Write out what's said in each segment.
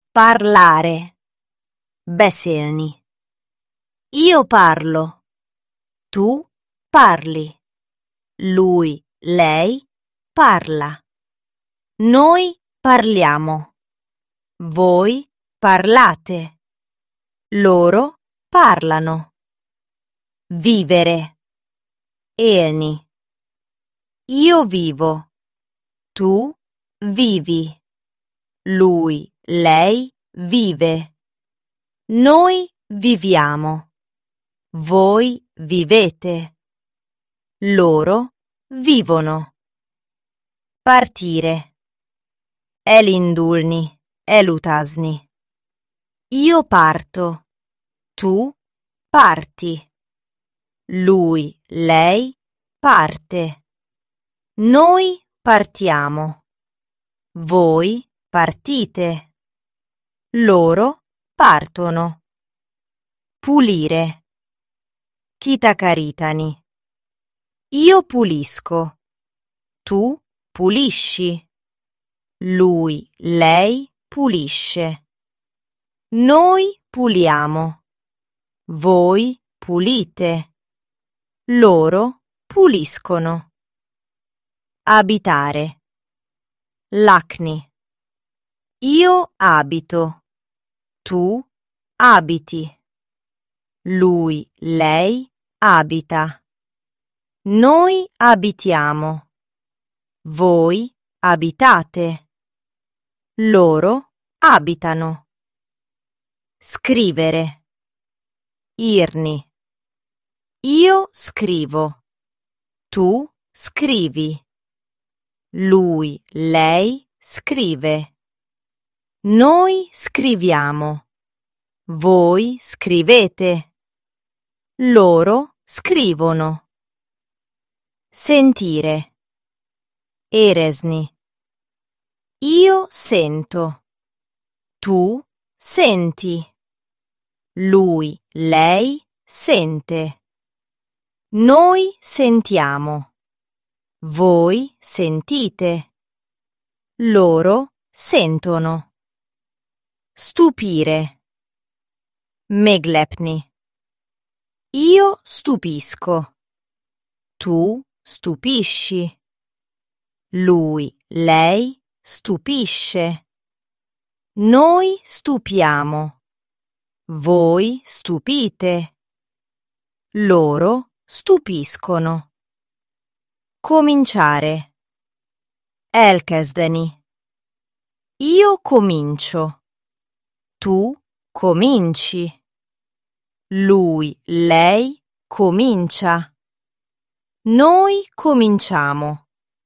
Parlare. Beszélni. Io parlo. Tu parli. Lui, lei parla. Noi parliamo. Voi parlate. Loro parlano. Vivere. Élni. Io vivo. Tu vivi. Lui, lei vive. Noi viviamo. Voi vivete. Loro vivono. Partire. Elindulni, elutazni. Io parto. Tu parti. Lui, lei parte. Noi partiamo. Voi partite. Loro partono. Pulire. Kitakaritani. Io pulisco. Tu pulisci. Lui, lei pulisce. Noi puliamo. Voi pulite. Loro puliscono. Abitare. Lakni. Io abito. Tu abiti. Lui, lei abita. Noi abitiamo. Voi abitate. Loro abitano. Scrivere. Irni. Io scrivo. Tu scrivi. Lui, lei scrive. Noi scriviamo. Voi scrivete. Loro scrivono. Sentire. Eresni. Io sento. Tu senti. Lui, lei sente. Noi sentiamo. Voi sentite. Loro sentono. Stupire. Meglepni. Io stupisco. Tu stupisci. Lui, lei stupisce. Noi stupiamo. Voi stupite. Loro stupiscono. Cominciare. Elkezdeni. Io comincio. Tu cominci. Lui, lei comincia. Noi cominciamo.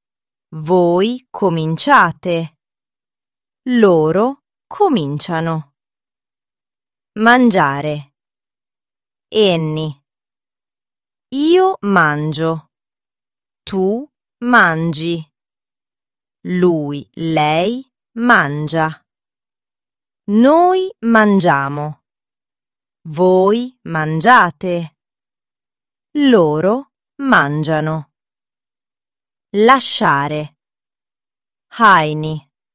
Voi cominciate. Loro cominciano. Mangiare. Enni. Io mangio. Tu mangi. Lui, lei mangia. Noi mangiamo. Voi mangiate. Loro mangiano. Lasciare. Haini.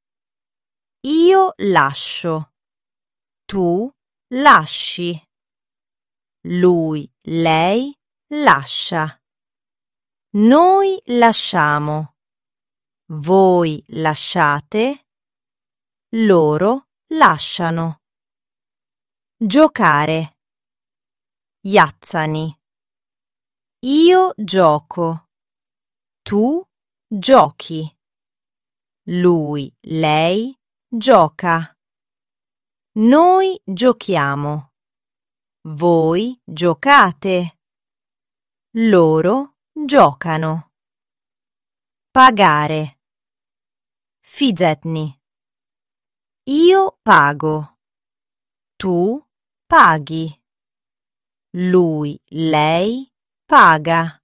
Io lascio. Tu lasci. Lui, lei lascia. Noi lasciamo. Voi lasciate. Loro lasciano. Giocare. Iazzani. Io gioco. Tu giochi. Lui, lei gioca. Noi giochiamo. Voi giocate. Loro giocano. Pagare. Fizetni. Io pago. Tu paghi. Lui, lei paga.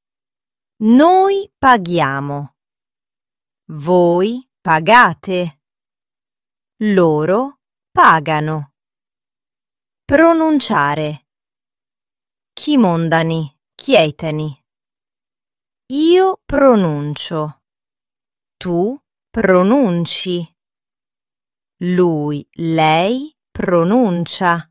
Noi paghiamo. Voi pagate. Loro pagano. Pronunciare. Kimondani, chieteni. Io pronuncio. Tu pronunci. lui, lei pronuncia.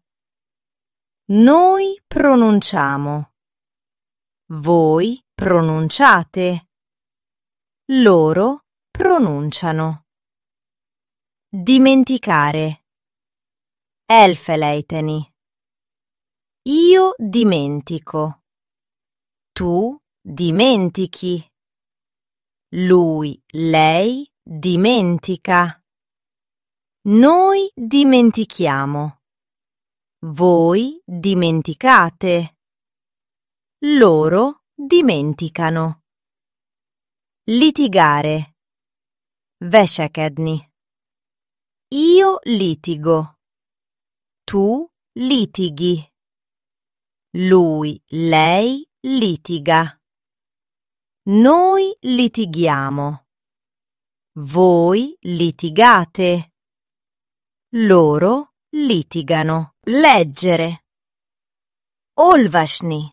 Noi pronunciamo. Voi pronunciate. Loro pronunciano. Dimenticare. Elfelejteni. Io dimentico. Tu dimentichi. Lui, lei dimentica. Noi dimentichiamo. Voi dimenticate. Loro dimenticano. Litigare. Vescekedni. Io litigo. Tu litighi. Lui, lei litiga. Noi litighiamo. Voi litigate. Loro litigano. Leggere. Olvasni.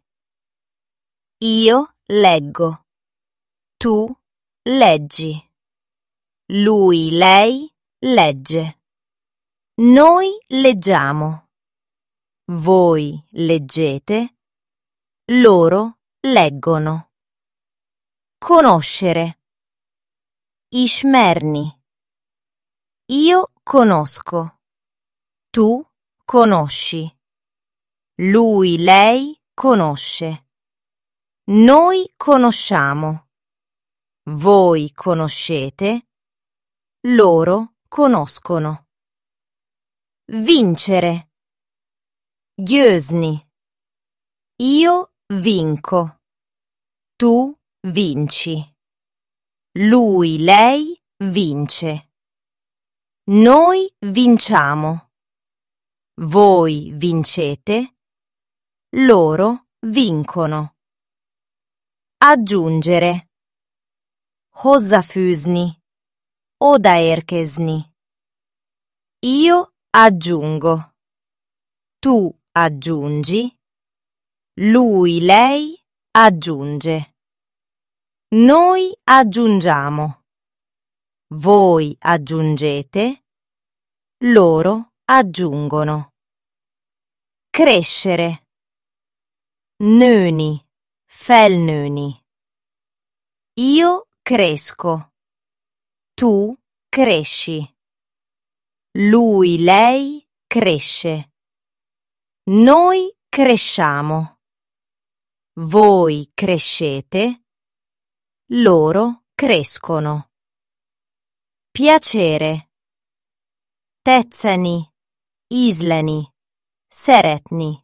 Io leggo. Tu leggi. Lui, lei legge. Noi leggiamo. Voi leggete. Loro leggono. Conoscere. Ismerni. Io conosco. Tu conosci. Lui, lei conosce. Noi conosciamo. Voi conoscete. Loro conoscono. Vincere. Győzni. Io vinco. Tu vinci. Lui, lei vince. Noi vinciamo. Voi vincete. Loro vincono. Aggiungere. Hozzáfűzni. Odaérkezni. Io aggiungo. Tu aggiungi. Lui, lei aggiunge. Noi aggiungiamo. Voi aggiungete. Loro aggiungono. Crescere. Nőni. Felnőni. Io cresco. Tu cresci. Lui, lei cresce. Noi cresciamo. Voi crescete. Loro crescono. Piacere. Tetszeni. Ízleni. Szeretni.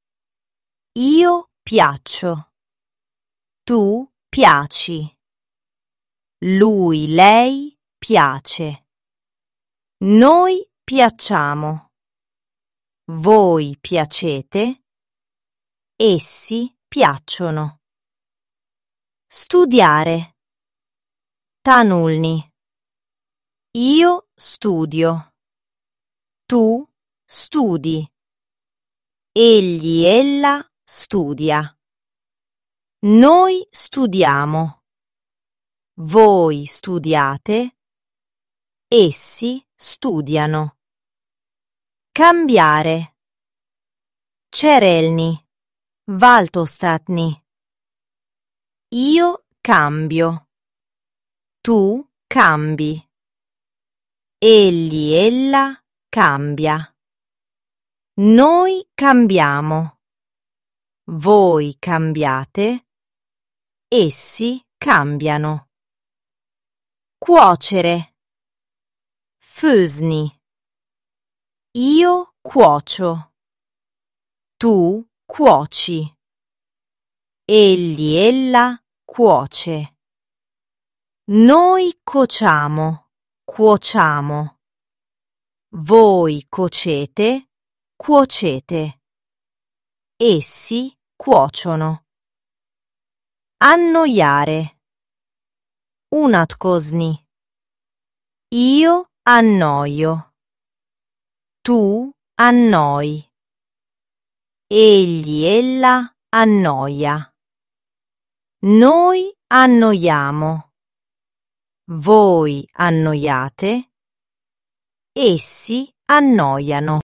Io piaccio. Tu piaci. Lui, lei piace. Noi piacciamo. Voi piacete. Essi piacciono. Studiare. Tanulni. Io studio. Tu studi. Egli, ella studia. Noi studiamo. Voi studiate. Essi studiano. Cambiare. Cserélni. Változtatni. Io cambio. Tu cambi. Egli, ella cambia. Noi cambiamo. Voi cambiate. Essi cambiano. Cuocere. Főzni. Io cuocio. Tu cuoci. Egli, ella cuoce. Noi cuociamo. Cuociamo. Voi cuocete. Cuocete. Essi cuociono. Annoiare. Unatkozni. Io annoio. Tu annoi. Egli, ella annoia. Noi annoiamo. Voi annoiate. Essi annoiano.